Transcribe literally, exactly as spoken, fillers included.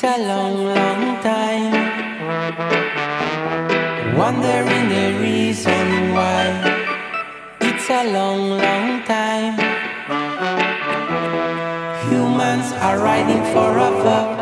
a long, long time, wondering the reason why. It's a long, long time. Humans are riding forever.